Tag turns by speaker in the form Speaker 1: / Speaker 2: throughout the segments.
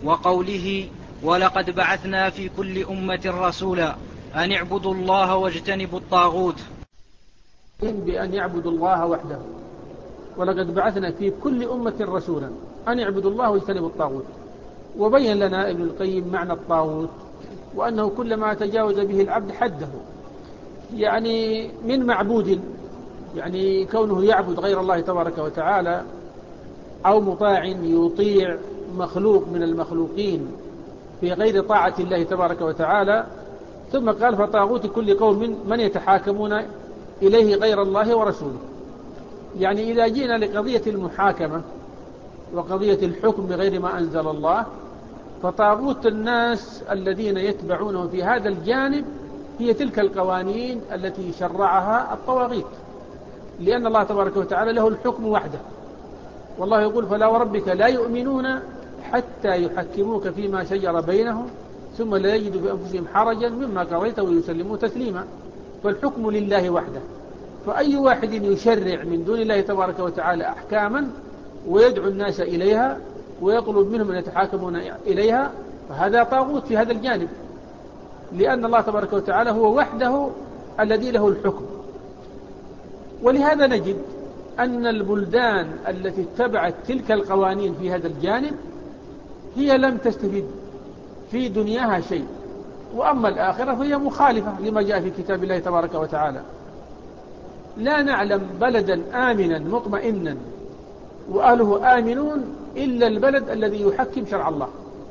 Speaker 1: وقوله ولقد بعثنا في كل أمة رسولا أن اعبدوا الله واجتنبوا الطاغوت،
Speaker 2: بأن يعبدوا الله وحده. ولقد بعثنا في كل أمة رسولا أن يعبدوا الله واجتنبوا الطاغوت. وبين لنا ابن القيم معنى الطاغوت، وأنه كلما تجاوز به العبد حده، يعني من معبود، يعني كونه يعبد غير الله تبارك وتعالى، أو مطاع يطيع مخلوق من المخلوقين في غير طاعة الله تبارك وتعالى. ثم قال فطاغوت كل قوم من يتحاكمون إليه غير الله ورسوله. يعني إذا جينا لقضية المحاكمة وقضية الحكم بغير ما أنزل الله، فطاغوت الناس الذين يتبعونه في هذا الجانب هي تلك القوانين التي شرعها الطواغيت، لأن الله تبارك وتعالى له الحكم وحده. والله يقول فلا وربك لا يؤمنون حتى يحكموك فيما شجر بينهم ثم لا يجدوا في أنفسهم حرجا مما قضيت ويسلموا تسليما. فالحكم لله وحده. فأي واحد يشرع من دون الله تبارك وتعالى أحكاما ويدعو الناس إليها ويطلب منهم أن يتحاكمون إليها، فهذا طاغوت في هذا الجانب، لأن الله تبارك وتعالى هو وحده الذي له الحكم. ولهذا نجد أن البلدان التي اتبعت تلك القوانين في هذا الجانب هي لم تستفيد في دنياها شيء، وأما الآخرة فهي مخالفة لما جاء في كتاب الله تبارك وتعالى. لا نعلم بلدا آمنا مطمئنا وأهله آمنون إلا البلد الذي يحكم شرع الله.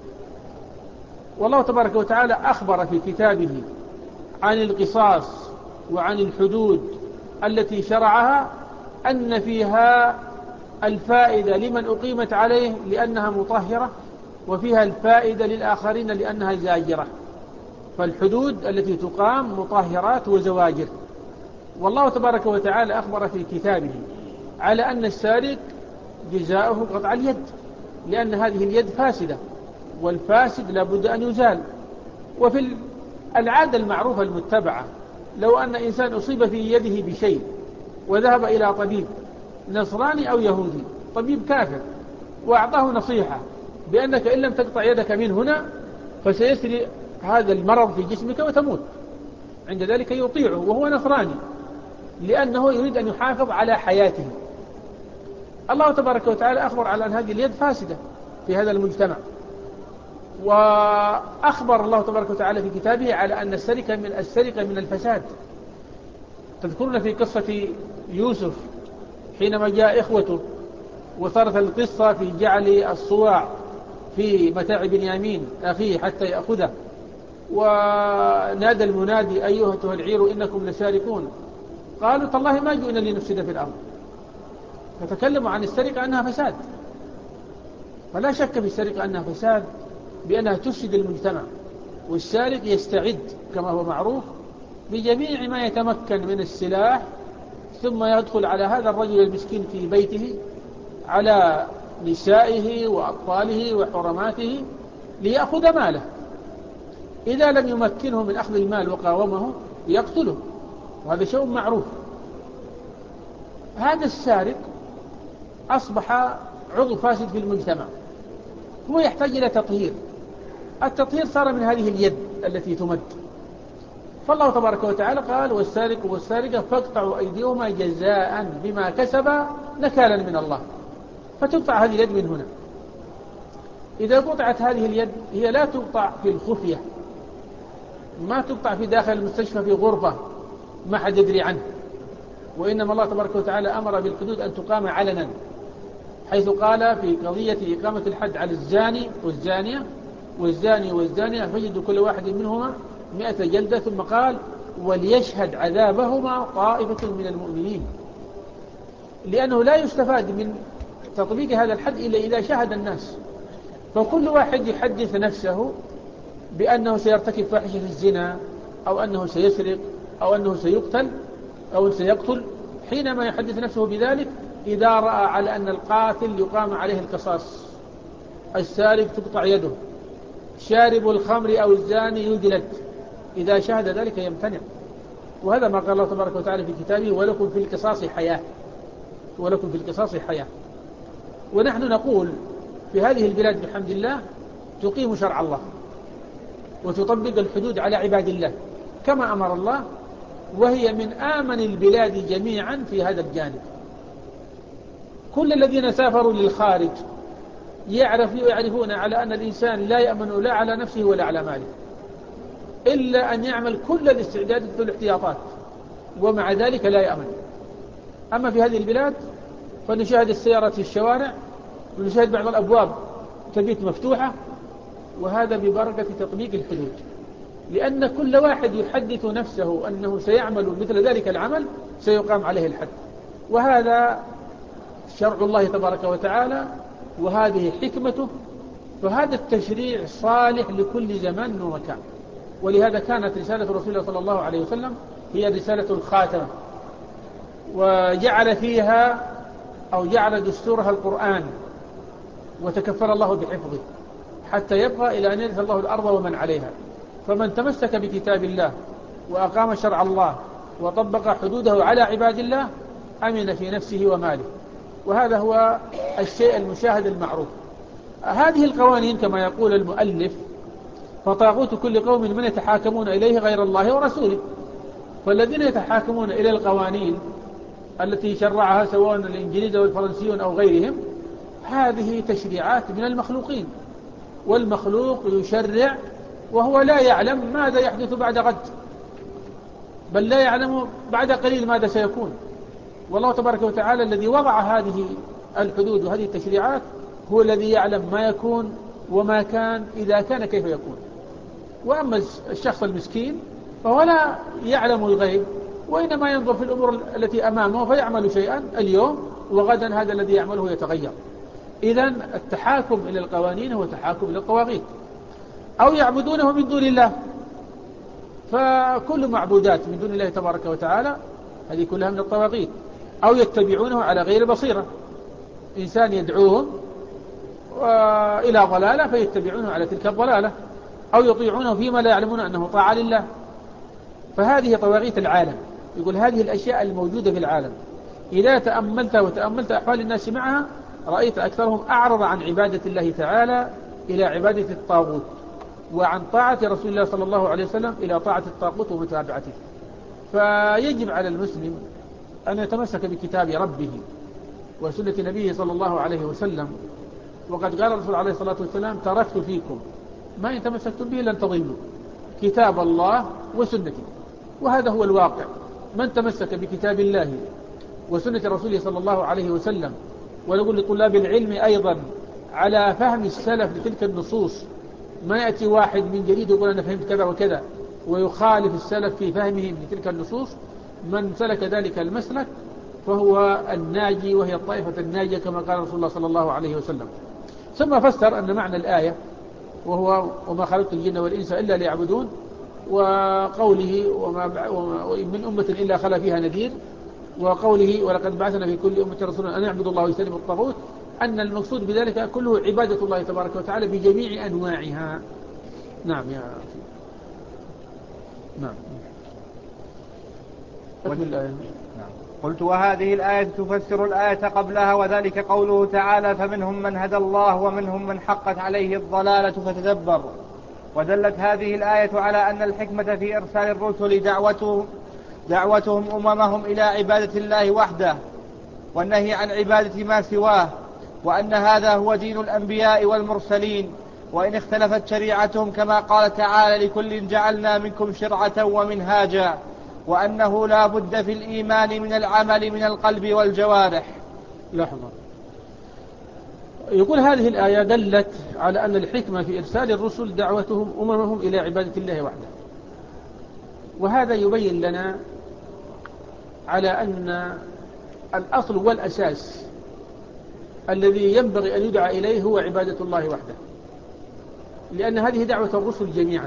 Speaker 2: والله تبارك وتعالى أخبر في كتابه عن القصاص وعن الحدود التي شرعها أن فيها الفائدة لمن أقيمت عليه لأنها مطهرة، وفيها الفائدة للآخرين لأنها زاجرة. فالحدود التي تقام مطهرات وزواجر. والله تبارك وتعالى أخبر في كتابه على أن السارق جزاؤه قطع اليد، لأن هذه اليد فاسدة، والفاسد لابد أن يزال. وفي العادة المعروفة المتبعة، لو أن إنسان أصيب في يده بشيء وذهب إلى طبيب نصراني أو يهودي، طبيب كافر، وأعطاه نصيحة بأنك إن لم تقطع يدك من هنا فسيسري هذا المرض في جسمك وتموت، عند ذلك يطيعه وهو نصراني، لأنه يريد أن يحافظ على حياته. الله تبارك وتعالى أخبر على أن هذه اليد فاسدة في هذا المجتمع. وأخبر الله تبارك وتعالى في كتابه على أن السرقة من الفساد. تذكرون في قصة يوسف حينما جاء إخوته وصارت القصة في جعل الصواع في متاع بنيامين أخيه حتى يأخذه، ونادى المنادي أيها العير إنكم لسارقون، قالوا تالله ما جئنا لنفسد في الأرض. فتكلموا عن السرقة أنها فساد. فلا شك في السرقة أنها فساد، بأنها تفسد المجتمع. والسارق يستعد كما هو معروف بجميع ما يتمكن من السلاح، ثم يدخل على هذا الرجل المسكين في بيته، على نسائه وأطفاله وحرماته، ليأخذ ماله. إذا لم يمكنه من أخذ المال وقاومه يقتله، وهذا شيء معروف. هذا السارق أصبح عضو فاسد في المجتمع، هو يحتاج إلى تطهير. التطهير صار من هذه اليد التي تمد. فالله تبارك وتعالى قال والسارق والسارقة فاقطعوا أيديهما جزاء بما كسبا نكالا من الله. فتقطع هذه اليد من هنا. إذا قطعت هذه اليد هي لا تقطع في الخفية، ما تقطع في داخل المستشفى في غرفة ما حد يدري عنه، وإنما الله تبارك وتعالى أمر بالحدود أن تقام علنا، حيث قال في قضية إقامة الحد على الزاني والزانية والزاني والزانية فجدوا كل واحد منهما 100 جلدة، ثم قال وليشهد عذابهما طائفة من المؤمنين، لأنه لا يستفاد من تطبيق هذا الحد إلا إذا شهد الناس. فكل واحد يحدث نفسه بأنه سيرتكب فاحشة الزنا أو أنه سيسرق أو أنه سيقتل أو سيقتل، حينما يحدث نفسه بذلك إذا رأى على أن القاتل يقام عليه القصاص، السارق تقطع يده، شارب الخمر أو الزاني يجلد، إذا شاهد ذلك يمتنع. وهذا ما قال الله تبارك وتعالى في كتابه ولكم في القصاص حياة، ولكم في القصاص حياة. ونحن نقول في هذه البلاد بحمد الله تقيم شرع الله وتطبق الحدود على عباد الله كما أمر الله، وهي من آمن البلاد جميعا في هذا الجانب. كل الذين سافروا للخارج يعرفون على أن الإنسان لا يأمن لا على نفسه ولا على ماله إلا أن يعمل كل الاستعدادات والاحتياطات، ومع ذلك لا يأمن. أما في هذه البلاد فنشاهد السيارات في الشوارع، ونشاهد بعض الأبواب تبيت مفتوحة، وهذا ببركة تطبيق الحدود، لأن كل واحد يحدث نفسه أنه سيعمل مثل ذلك العمل سيقام عليه الحد. وهذا شرع الله تبارك وتعالى، وهذه حكمته، فهذا التشريع صالح لكل زمان ومكان. ولهذا كانت رسالة رسول الله صلى الله عليه وسلم هي رسالة الخاتمة، وجعل فيها أو جعل دستورها القرآن، وتكفل الله بحفظه حتى يبقى إلى أن يرث الله الأرض ومن عليها. فمن تمسك بكتاب الله وأقام شرع الله وطبق حدوده على عباد الله أمن في نفسه وماله، وهذا هو الشيء المشاهد المعروف. هذه القوانين كما يقول المؤلف فطاغوت كل قوم من يتحاكمون إليه غير الله ورسوله. فالذين يتحاكمون إلى القوانين التي شرعها سواء الإنجليز أو الفرنسيون أو غيرهم، هذه تشريعات من المخلوقين، والمخلوق يشرع وهو لا يعلم ماذا يحدث بعد غد، بل لا يعلم بعد قليل ماذا سيكون. والله تبارك وتعالى الذي وضع هذه الحدود وهذه التشريعات هو الذي يعلم ما يكون وما كان إذا كان كيف يكون. وأما الشخص المسكين فهو لا يعلم الغيب، وإنما ينظر في الأمور التي أمامه فيعمل شيئا اليوم، وغدا هذا الذي يعمله يتغير. إذن التحاكم إلى القوانين هو تحاكم إلى الطواغيت. أو يعبدونه من دون الله، فكل معبودات من دون الله تبارك وتعالى هذه كلها من الطواغيت. أو يتبعونه على غير بصيرة، إنسان يدعوهم إلى ضلالة فيتبعونه على تلك الضلالة، أو يطيعونه فيما لا يعلمون أنه طاعة لله. فهذه طواغيت العالم. يقول هذه الأشياء الموجودة في العالم إذا تأملت وتأملت أحوال الناس معها رأيت أكثرهم أعرض عن عبادة الله تعالى إلى عبادة الطاغوت، وعن طاعة رسول الله صلى الله عليه وسلم إلى طاعة الطاغوت ومتابعته. فيجب على المسلم أن يتمسك بكتاب ربه وسنة نبيه صلى الله عليه وسلم. وقد قال الرسول عليه الصلاة والسلام تركت فيكم ما إن تمسكتم به لن تضلوا، كتاب الله وسنتي. وهذا هو الواقع. من تمسك بكتاب الله وسنة رسوله صلى الله عليه وسلم، ونقول لطلاب العلم أيضا على فهم السلف لتلك النصوص، ما يأتي واحد من جديد يقول أنا فهمت كذا وكذا ويخالف السلف في فهمهم لتلك النصوص. من سلك ذلك المسلك فهو الناجي، وهي الطائفة الناجية كما قال رسول الله صلى الله عليه وسلم. ثم فسر أن معنى الآية وهو وما خلقت الجن والإنس إلا ليعبدون، وقوله وإن من أمة إلا خلا فيها نذير، وقوله ولقد بعثنا في كل أمة رسولا أن يعبدوا الله ويجتنبوا الطاغوت، أن المقصود بذلك كله عبادة الله تبارك وتعالى بجميع أنواعها. نعم يا أخي. نعم.
Speaker 3: قلت وهذه الآية تفسر الآية قبلها، وذلك قوله تعالى فمنهم من هدى الله ومنهم من حقت عليه الضلالة فتدبر. ودلت هذه الآية على أن الحكمة في إرسال الرسل دعوتهم أممهم إلى عبادة الله وحده والنهي عن عبادة ما سواه، وأن هذا هو دين الأنبياء والمرسلين، وإن اختلفت شريعتهم كما قال تعالى لكل جعلنا منكم شرعة ومنهاجا، وأنه لا بد في الإيمان من العمل من القلب والجوارح.
Speaker 2: لحظة. يقول هذه الآية دلت على أن الحكمة في إرسال الرسل دعوتهم أممهم إلى عبادة الله وحده. وهذا يبين لنا على أن الأصل والأساس الذي ينبغي أن يدعى إليه هو عبادة الله وحده، لأن هذه دعوة الرسل جميعا.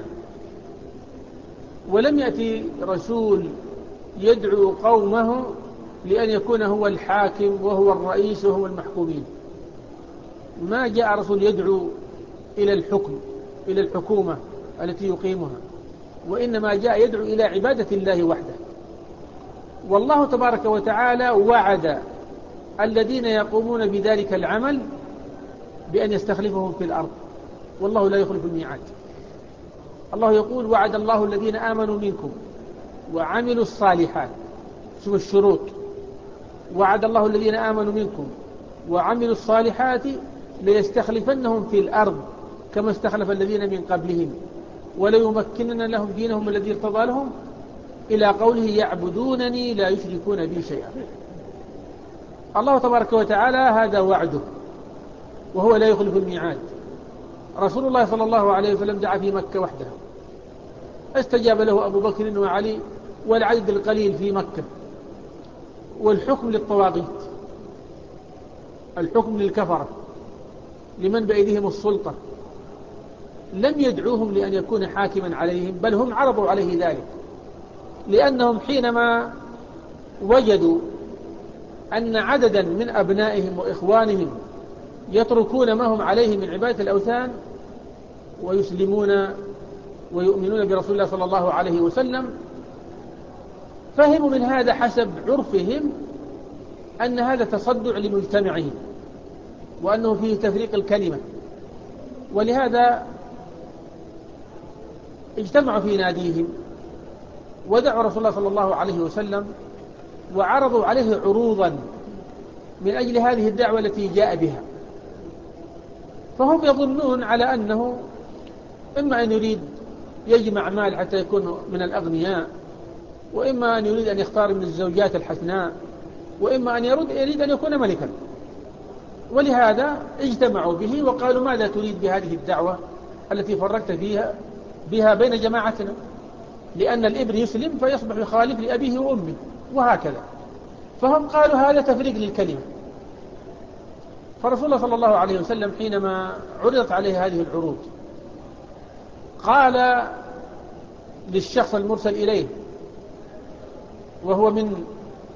Speaker 2: ولم يأتي رسول يدعو قومه لأن يكون هو الحاكم وهو الرئيس وهو المحكومين. ما جاء رسول يدعو إلى الحكم إلى الحكومة التي يقيمها، وإنما جاء يدعو إلى عبادة الله وحده. والله تبارك وتعالى وعد الذين يقومون بذلك العمل بأن يستخلفهم في الأرض، والله لا يخلف الميعاد. الله يقول وعد الله الذين آمنوا منكم وعملوا الصالحات. شوف الشروط: وعد الله الذين آمنوا منكم وعملوا الصالحات ليستخلفنهم في الأرض كما استخلف الذين من قبلهم وليمكنن لهم دينهم الذي ارتضى لهم، إلى قوله يعبدونني لا يشركون بي شيئا. الله تبارك وتعالى هذا وعده وهو لا يخلف الميعاد. رسول الله صلى الله عليه وسلم دعا في مكة وحده، استجاب له أبو بكر وعلي والعدد القليل في مكة، والحكم للطواغيت، الحكم للكفرة لمن بأيديهم السلطة. لم يدعوهم لأن يكون حاكما عليهم، بل هم عرضوا عليه ذلك، لأنهم حينما وجدوا أن عددا من أبنائهم وإخوانهم يتركون ما هم عليه من عبادة الأوثان ويسلمون ويؤمنون برسول الله صلى الله عليه وسلم، فهموا من هذا حسب عرفهم أن هذا تصدع لمجتمعهم وأنه فيه تفريق الكلمة، ولهذا اجتمعوا في ناديهم ودعوا رسول الله صلى الله عليه وسلم وعرضوا عليه عروضا من أجل هذه الدعوة التي جاء بها. فهم يظنون على أنه إما أن يريد يجمع مال حتى يكون من الأغنياء، وإما أن يريد أن يختار من الزوجات الحسناء، وإما أن يريد أن يكون ملكا. ولهذا اجتمعوا به وقالوا ماذا تريد بهذه الدعوة التي فرقت بها بين جماعتنا؟ لأن الابن يسلم فيصبح يخالف لأبيه وأمه وهكذا. فهم قالوا هذا تفريق للكلمة. فرسول الله صلى الله عليه وسلم حينما عرضت عليه هذه العروض قال للشخص المرسل إليه وهو من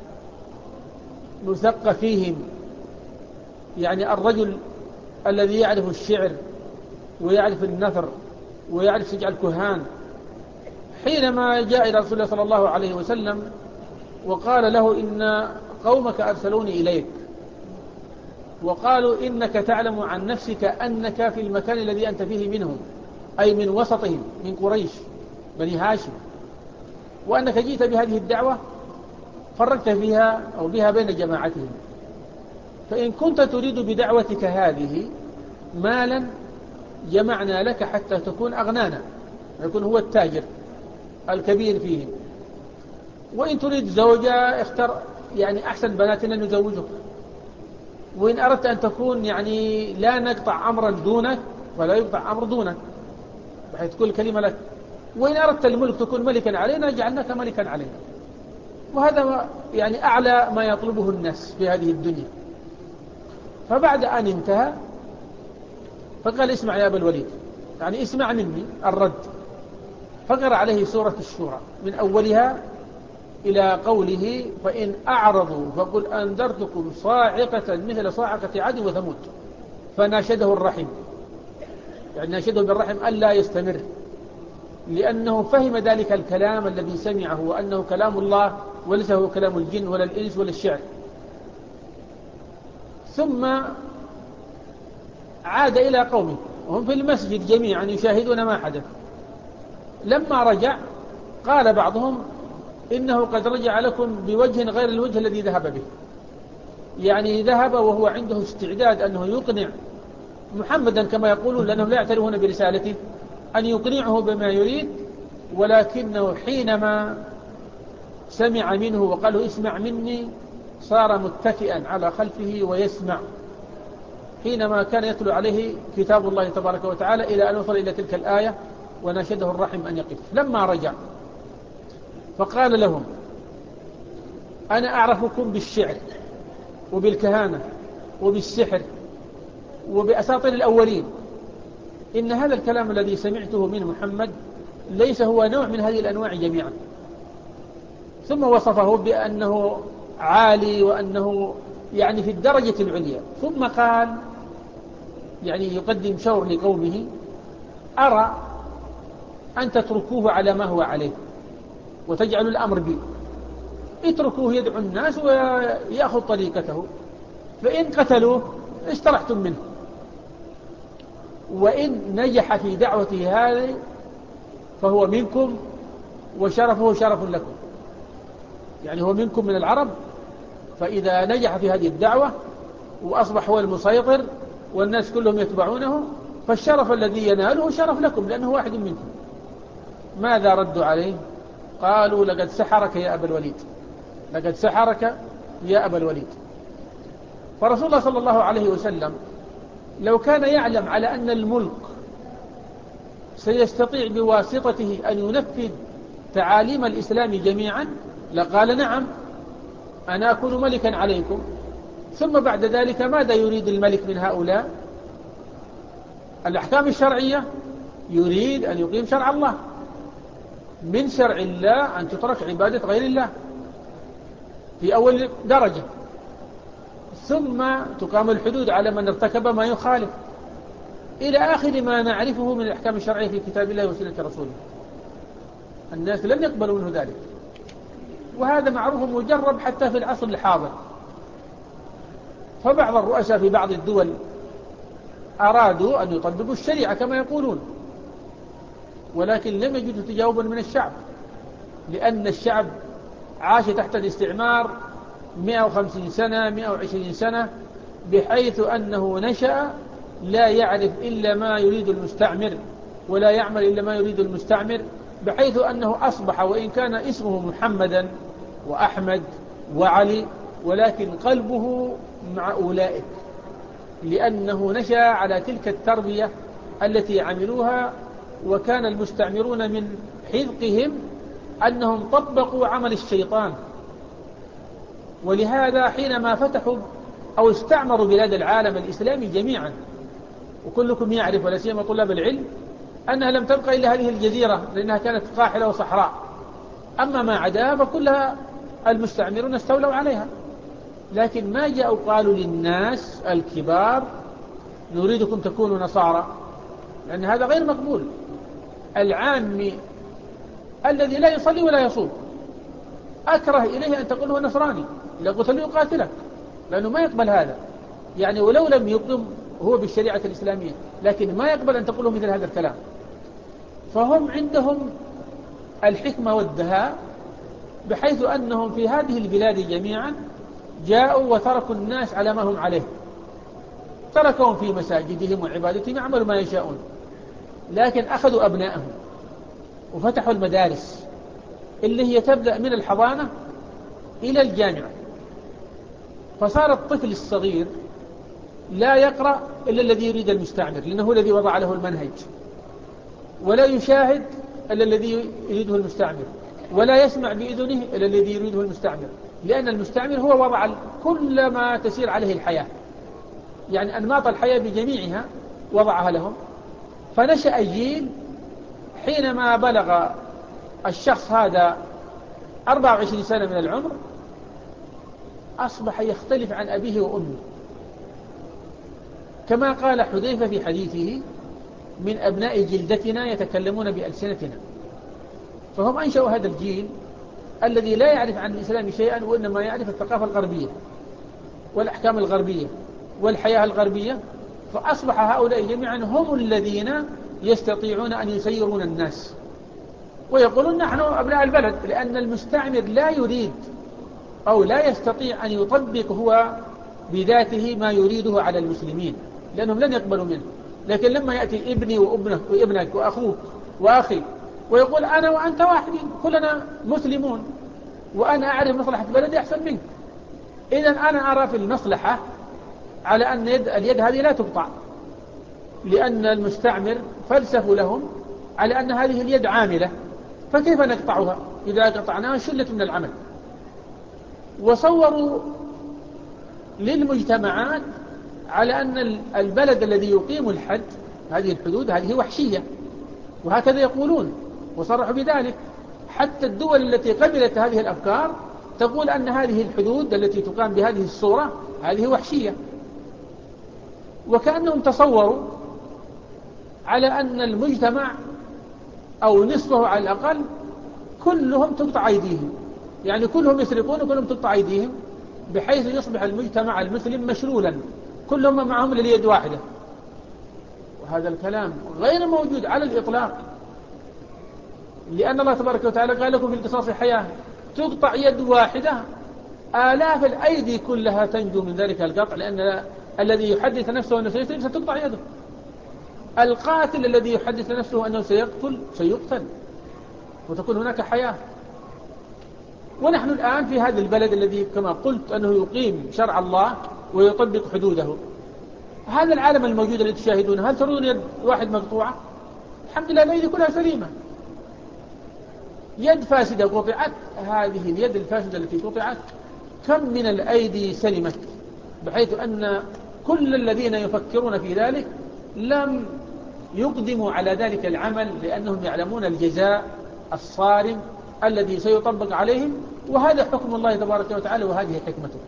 Speaker 2: مثقفيهم، يعني الرجل الذي يعرف الشعر ويعرف النثر ويعرف سجع الكهان، حينما جاء إلى رسول الله صلى الله عليه وسلم وقال له إن قومك أرسلوني إليك وقالوا إنك تعلم عن نفسك أنك في المكان الذي أنت فيه منهم، أي من وسطهم من قريش بني هاشم، وأنك جئت بهذه الدعوة فرقت فيها أو بها بين جماعتهم، فإن كنت تريد بدعوتك هذه مالا جمعنا لك حتى تكون أغنانا، يكون هو التاجر الكبير فيهم، وإن تريد زوجة اختر يعني أحسن بناتنا نزوجك، وإن أردت أن تكون يعني لا نقطع أمرا دونك ولا يقطع أمر دونك بحيث تكون الكلمة لك، وإن أردت الملك تكون ملكا علينا جعلناك ملكا علينا. وهذا يعني أعلى ما يطلبه الناس في هذه الدنيا. فبعد أن انتهى فقال اسمع يا أبا الوليد، يعني اسمع مني الرد. فقرأ عليه سورة الشورى من أولها إلى قوله فإن أعرضوا فقل أنذرتكم صاعقة مثل صاعقة عاد وثمود. فناشده الرحم، يعني ناشده بالرحم ألا يستمر، لأنه فهم ذلك الكلام الذي سمعه وأنه كلام الله وليس هو كلام الجن ولا الإنس ولا الشعر. ثم عاد إلى قومه وهم في المسجد جميعا يشاهدون ما حدث. لما رجع قال بعضهم إنه قد رجع لكم بوجه غير الوجه الذي ذهب به، يعني ذهب وهو عنده استعداد أنه يقنع محمدا كما يقولون لأنهم لا يعترفون برسالته أن يقنعه بما يريد، ولكنه حينما سمع منه وقال له اسمع مني صار متكئا على خلفه ويسمع حينما كان يتلو عليه كتاب الله تبارك وتعالى إلى أن وصل إلى تلك الآية وناشده الرحم أن يقف. لما رجع فقال لهم أنا أعرفكم بالشعر وبالكهانة وبالسحر وبأساطير الأولين، إن هذا الكلام الذي سمعته من محمد ليس هو نوع من هذه الأنواع جميعا. ثم وصفه بأنه عالي وأنه يعني في الدرجة العليا. ثم قال يعني يقدم شور لقومه أرى أن تتركوه على ما هو عليه وتجعلوا الأمر بي، اتركوه يدعو الناس ويأخذ طريقته، فإن قتلوه استرحتم منه. وإن نجح في دعوته هذه فهو منكم وشرفه شرف لكم. يعني هو منكم من العرب، فإذا نجح في هذه الدعوة وأصبح هو المسيطر والناس كلهم يتبعونه فالشرف الذي يناله شرف لكم لأنه واحد منكم. ماذا ردوا عليه؟ قالوا لقد سحرك يا أبا الوليد، لقد سحرك يا أبا الوليد. فرسول الله صلى الله عليه وسلم لو كان يعلم على أن الملك سيستطيع بواسطته أن ينفذ تعاليم الإسلام جميعا لقال نعم أنا أكون ملكا عليكم. ثم بعد ذلك ماذا يريد الملك من هؤلاء؟ الأحكام الشرعية، يريد أن يقيم شرع الله. من شرع الله أن تترك عبادة غير الله في أول درجة، ثم تقام الحدود على من ارتكب ما يخالف، إلى آخر ما نعرفه من الأحكام الشرعية في كتاب الله وسنة رسوله. الناس لم يقبلوا منه ذلك، وهذا معروف مجرب حتى في العصر الحاضر. فبعض الرؤساء في بعض الدول أرادوا أن يطبقوا الشريعة كما يقولون، ولكن لم يجدوا تجاوبا من الشعب، لأن الشعب عاش تحت الاستعمار 150 سنة 120 سنة، بحيث أنه نشأ لا يعرف إلا ما يريد المستعمر ولا يعمل إلا ما يريد المستعمر، بحيث أنه أصبح وإن كان اسمه محمدا وأحمد وعلي ولكن قلبه مع أولئك، لأنه نشأ على تلك التربية التي عملوها. وكان المستعمرون من حذقهم أنهم طبقوا عمل الشيطان، ولهذا حينما فتحوا أو استعمروا بلاد العالم الإسلامي جميعا، وكلكم يعرف ولا سيما طلاب العلم أنها لم تبقى إلا هذه الجزيرة لأنها كانت قاحلة وصحراء، أما ما عداها فكلها المستعمرون استولوا عليها. لكن ما جاءوا قالوا للناس الكبار نريدكم تكونوا نصارى، لأن هذا غير مقبول. العامي الذي لا يصلي ولا يصوم أكره إليه أن تقول هو نصراني، إذا قلت له يقاتلك، لأنه ما يقبل هذا. يعني ولو لم يقم هو بالشريعة الإسلامية، لكن ما يقبل أن تقول له مثل هذا الكلام. فهم عندهم الحكمة والدهاء، بحيث أنهم في هذه البلاد جميعا جاءوا وتركوا الناس على ما هم عليه، تركهم في مساجدهم وعبادتهم يعملوا ما يشاءون، لكن أخذوا أبنائهم وفتحوا المدارس اللي هي تبدأ من الحضانة إلى الجامعة. فصار الطفل الصغير لا يقرأ إلا الذي يريد المستعمر، لأنه هو الذي وضع له المنهج، ولا يشاهد إلا الذي يريده المستعمر، ولا يسمع بإذنه إلا الذي يريده المستعمر، لأن المستعمر هو وضع كل ما تسير عليه الحياة، يعني أنماط الحياة بجميعها وضعها لهم. فنشأ جيل حينما بلغ الشخص هذا 24 سنة من العمر أصبح يختلف عن أبيه وأمه، كما قال حذيفة في حديثه: من أبناء جلدتنا يتكلمون بألسنتنا. فهم أنشأوا هذا الجيل الذي لا يعرف عن الإسلام شيئا، وإنما يعرف الثقافة الغربية والأحكام الغربية والحياة الغربية. فأصبح هؤلاء جميعا هم الذين يستطيعون أن يسيرون الناس ويقولون نحن أبناء البلد، لأن المستعمر لا يريد أو لا يستطيع أن يطبق هو بذاته ما يريده على المسلمين، لأنهم لن يقبلوا منه. لكن لما يأتي ابني وابنك وأخوك وأخي ويقول أنا وأنت واحدين كلنا مسلمون وأنا أعرف مصلحة بلدي أحسن منك، إذن أنا أرى في المصلحة على أن اليد هذه لا تقطع، لأن المستعمر فلسفوا لهم على أن هذه اليد عاملة، فكيف نقطعها؟ إذا قطعناها شلت من العمل. وصوروا للمجتمعات على أن البلد الذي يقيم الحد هذه الحدود هذه وحشية، وهكذا يقولون وصرحوا بذلك. حتى الدول التي قبلت هذه الأفكار تقول أن هذه الحدود التي تقام بهذه الصورة هذه وحشية، وكأنهم تصوروا على أن المجتمع أو نصفه على الأقل كلهم تقطع أيديهم، يعني كلهم يسرقون وكلهم تقطع أيديهم، بحيث يصبح المجتمع المسلم مشلولا كلهم معهم لليد واحدة. هذا الكلام غير موجود على الإطلاق، لأن الله تبارك وتعالى قال لكم في القصاص حياة، تقطع يد واحدة آلاف الأيدي كلها تنجو من ذلك القطع، لأن الذي يحدث نفسه أنه سيقتل ستقطع يده. القاتل الذي يحدث نفسه أنه سيقتل وتكون هناك حياة. ونحن الآن في هذا البلد الذي كما قلت أنه يقيم شرع الله ويطبق حدوده، هذا العالم الموجود الذي تشاهدونه، هل ترون يد واحد مقطوعة؟ الحمد لله الأيدي كلها سليمة. يد فاسدة قطعت، هذه اليد الفاسدة التي قطعت كم من الأيدي سلمت، بحيث أن كل الذين يفكرون في ذلك لم يقدموا على ذلك العمل، لأنهم يعلمون الجزاء الصارم الذي سيطبق عليهم، وهذا حكم الله تبارك وتعالى وهذه حكمته.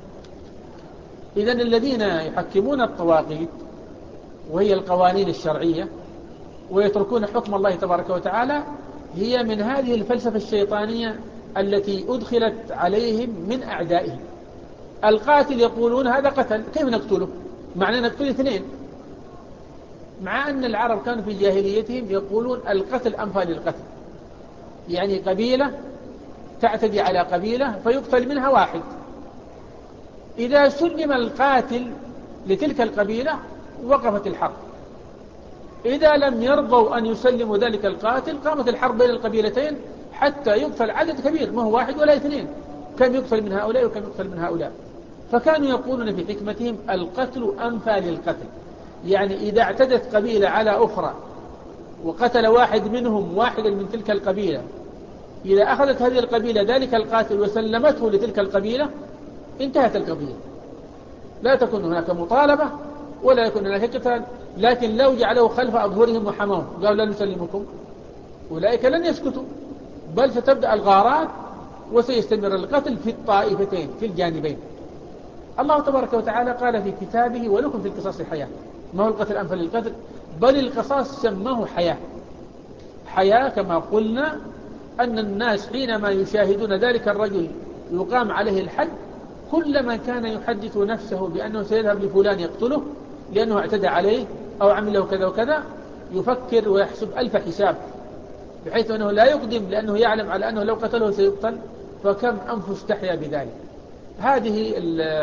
Speaker 2: إذن الذين يحكمون الطواغيت وهي القوانين الشرعية ويتركون حكم الله تبارك وتعالى هي من هذه الفلسفة الشيطانية التي أدخلت عليهم من أعدائهم. القاتل يقولون هذا قتل، كيف نقتله؟ معنى نقتل اثنين، مع أن العرب كانوا في جاهليتهم يقولون القتل أنفى للقتل، يعني قبيلة تعتدي على قبيلة فيقتل منها واحد، إذا سلم القاتل لتلك القبيلة وقفت الحرب، إذا لم يرضوا أن يسلموا ذلك القاتل قامت الحرب بين القبيلتين حتى يقتل عدد كبير، ما هو واحد ولا اثنين، كم يقتل من هؤلاء وكم يقتل من هؤلاء. فكانوا يقولون في حكمتهم القتل أنفى للقتل، يعني إذا اعتدت قبيلة على أخرى وقتل واحد منهم واحدا من تلك القبيلة، إذا أخذت هذه القبيلة ذلك القاتل وسلمته لتلك القبيلة انتهت القضية، لا تكون هناك مطالبة ولا يكون هناك قتال. لكن لو جعلوا خلف أظهرهم وحماهم قالوا لا نسلمكم، أولئك لن يسكتوا، بل ستبدأ الغارات وسيستمر القتل في الطائفتين في الجانبين. الله تبارك وتعالى قال في كتابه ولكم في القصاص حياة، ما هو القتل أنفى للقتل، بل القصاص سماه حياة. حياة كما قلنا أن الناس حينما يشاهدون ذلك الرجل يقام عليه الحد، كلما كان يحدث نفسه بأنه سيذهب لفلان يقتله لأنه اعتدى عليه أو عمل له كذا وكذا، يفكر ويحسب ألف حساب، بحيث أنه لا يقدم، لأنه يعلم على أنه لو قتله سيقتل، فكم أنفس تحيا بذلك. هذه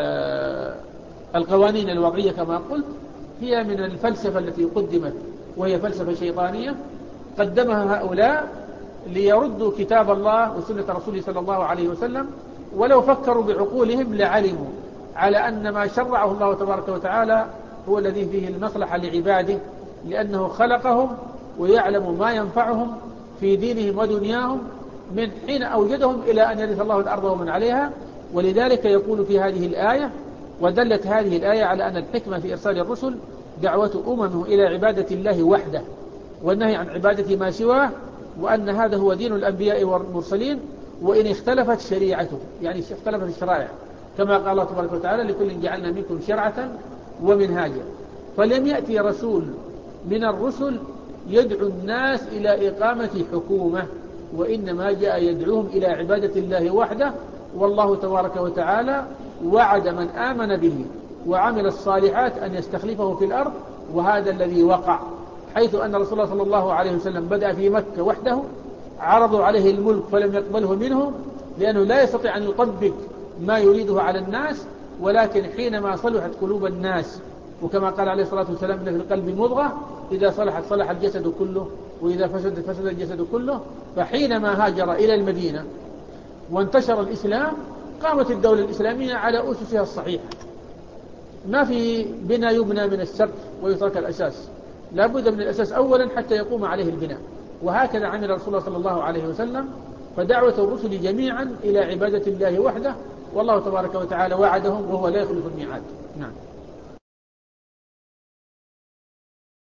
Speaker 2: القوانين الوضعية كما قلت هي من الفلسفة التي قدمت، وهي فلسفة شيطانية قدمها هؤلاء ليردوا كتاب الله وسنة رسوله صلى الله عليه وسلم، ولو فكروا بعقولهم لعلموا على أن ما شرعه الله تبارك وتعالى هو الذي فيه المصلحة لعباده، لأنه خلقهم ويعلم ما ينفعهم في دينهم ودنياهم من حين أوجدهم إلى أن يرث الله الأرض ومن عليها. ولذلك يقول في هذه الآية: ودلت هذه الآية على أن الحكمة في إرسال الرسل دعوة أممه إلى عبادة الله وحده والنهي عن عبادة ما سواه، وأن هذا هو دين الأنبياء والمرسلين، وإن اختلفت شريعته، يعني اختلفت الشرائع، كما قال الله تبارك وتعالى: لكل جعلنا منكم شرعة ومنهاجا. فلم يأتي رسول من الرسل يدعو الناس إلى إقامة حكومة، وإنما جاء يدعوهم إلى عبادة الله وحده. والله تبارك وتعالى وعد من آمن به وعمل الصالحات أن يستخلفه في الأرض، وهذا الذي وقع، حيث أن رسول الله صلى الله عليه وسلم بدأ في مكة وحده، عرضوا عليه الملك فلم يقبله منهم، لأنه لا يستطيع أن يطبق ما يريده على الناس. ولكن حينما صلحت قلوب الناس، وكما قال عليه الصلاة والسلام: إن في القلب مضغة إذا صلحت صلح الجسد كله وإذا فسدت فسد الجسد كله. فحينما هاجر إلى المدينة وانتشر الإسلام قامت الدولة الإسلامية على أسسها الصحيحة، ما في بناء يبنى من السقف ويترك الأساس، لا بد من الأساس أولا حتى يقوم عليه البناء. وهكذا عمل رسول الله صلى الله عليه وسلم. فدعوة الرسل جميعا إلى عبادة الله وحده، والله تبارك وتعالى وعدهم وهو لا يخلف الميعاد. نعم.